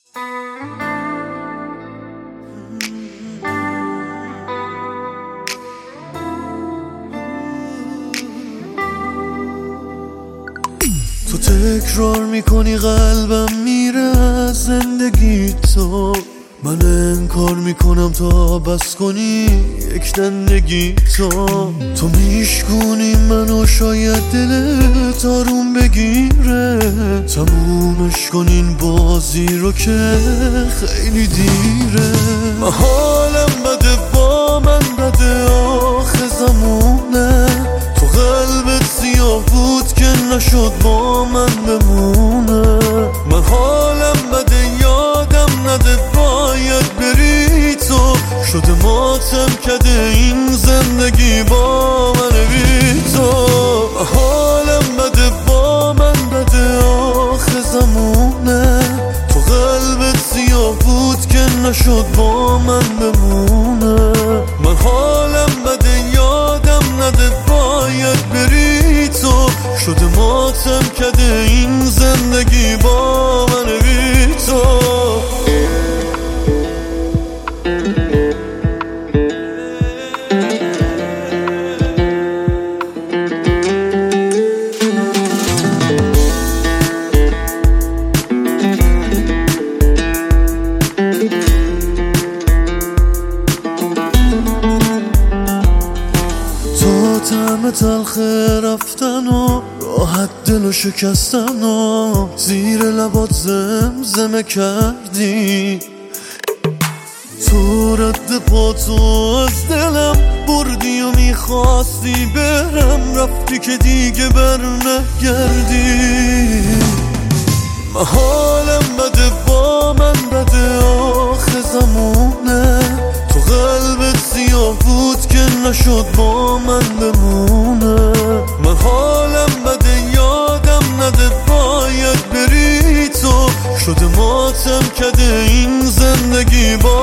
تو تکرار میکنی قلبم میره از زندگی تو، من انکار میکنم تا بس کنی یک دندگی تو میشکونی منو شاید دلت آروم بگیره، تمومش کنین بازی رو که خیلی دیره. من حالم بده با من بده آخه زمونه، تو قلبت سیاه بود که نشد با من بمونه. من حالم بده یادم نده باید بری تو، شده ماتم کده این زندگی با من بی تو. حالم بده با من بده آخه زمونه، تو قلبت سیاه بود که نشد با من بمونه. من حالم بده یادم نده باید بری تو، شده ماتم کده این زندگی با من بی تو. طعم تلخ رفتن و راحت دلو شکستن و زیر لبات زمزمه کردی، تو رد پاتو از دلم بردی و میخواستی برم، رفتی که دیگه بر نگردی. من حالم بده با من بده آخه زمونه، تو قلبت سیاه بود که نشد با من بمونه. من حالم بده یادم نده باید بری تو، شده ماتم کده این زندگی با